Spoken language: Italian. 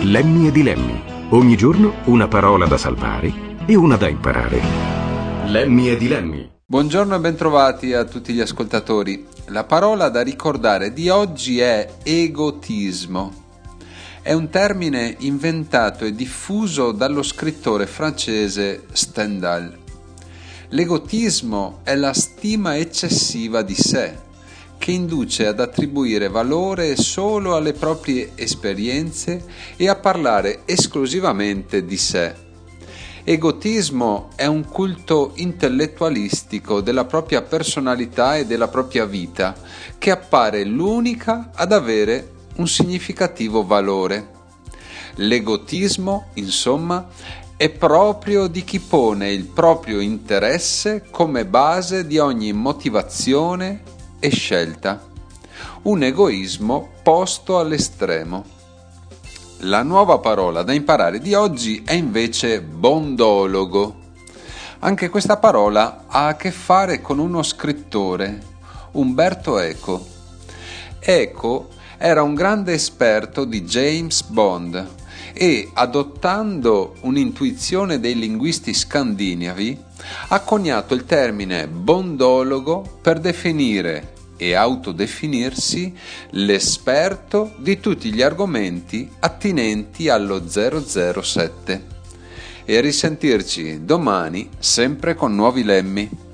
Lemmi e dilemmi. Ogni giorno una parola da salvare e una da imparare. Lemmi e dilemmi. Buongiorno e bentrovati a tutti gli ascoltatori. La parola da ricordare di oggi è egotismo. È un termine inventato e diffuso dallo scrittore francese Stendhal. L'egotismo è la stima eccessiva di sé, che induce ad attribuire valore solo alle proprie esperienze e a parlare esclusivamente di sé. Egotismo è un culto intellettualistico della propria personalità e della propria vita, che appare l'unica ad avere un significativo valore. L'egotismo, insomma, è proprio di chi pone il proprio interesse come base di ogni motivazione e scelta. Un egoismo posto all'estremo. La nuova parola da imparare di oggi è invece bondologo. Anche questa parola ha a che fare con uno scrittore, Umberto Eco. Eco era un grande esperto di James Bond e, adottando un'intuizione dei linguisti scandinavi, ha coniato il termine bondologo per definire e autodefinirsi l'esperto di tutti gli argomenti attinenti allo 007. E a risentirci domani, sempre con nuovi lemmi.